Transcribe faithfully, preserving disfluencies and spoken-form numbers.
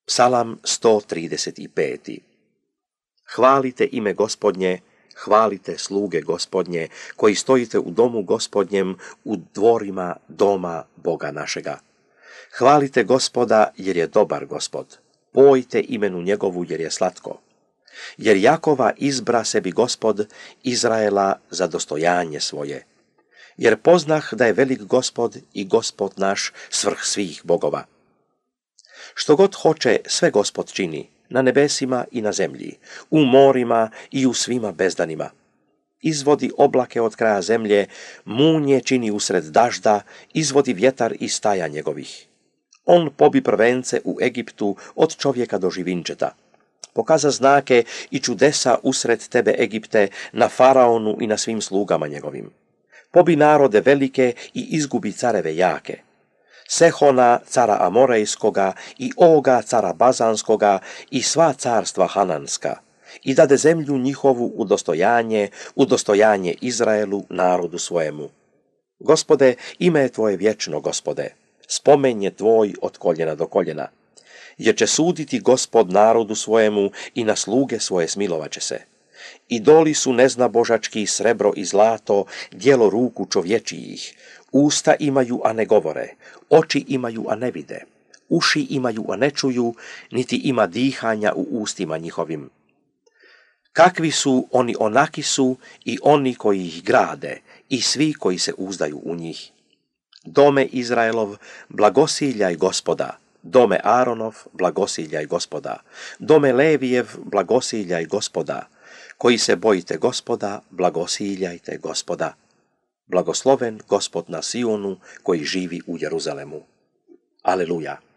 Psalam sto trideset pet. Hvalite ime Gospodnje, hvalite sluge Gospodnje, koji stojite u domu Gospodnjem, u dvorima doma Boga našega. Hvalite Gospoda, jer je dobar Gospod. Pojte imenu njegovu, jer je slatko. Jer Jakova izbra sebi Gospod, Izraela za dostojanje svoje. Jer poznah da je velik Gospod i Gospod naš svrh svih bogova. Što god hoće, sve Gospod čini, na nebesima i na zemlji, u morima i u svima bezdanima. Izvodi oblake od kraja zemlje, munje čini usred dažda, izvodi vjetar iz staja njegovih. On pobi prvence u Egiptu od čovjeka do živinčeta. Pokaza znake i čudesa usred tebe, Egipte, na faraonu i na svim slugama njegovim. Pobi narode velike i izgubi careve jake. Sehona, cara Amorejskoga, i Oga, cara Bazanskoga, i sva carstva Hananska, i dade zemlju njihovu u dostojanje, u dostojanje Izraelu, narodu svojemu. Gospode, ime je tvoje vječno, Gospode, spomen je tvoj od koljena do koljena. Jer će suditi Gospod narodu svojemu i na sluge svoje smilovaće se. Idoli su neznabožački, srebro i zlato, djelo ruku čovječijih. Usta imaju, a ne govore, oči imaju, a ne vide, uši imaju, a ne čuju, niti ima dihanja u ustima njihovim. Kakvi su, oni onaki su, i oni koji ih grade, i svi koji se uzdaju u njih. Dome Izraelov, blagosiljaj Gospoda, dome Aronov, blagosiljaj Gospoda, dome Levijev, blagosiljaj Gospoda, koji se bojite Gospoda, blagosiljajte Gospoda. Blagosloven Gospod na Sionu, koji živi u Jeruzalemu. Aleluja.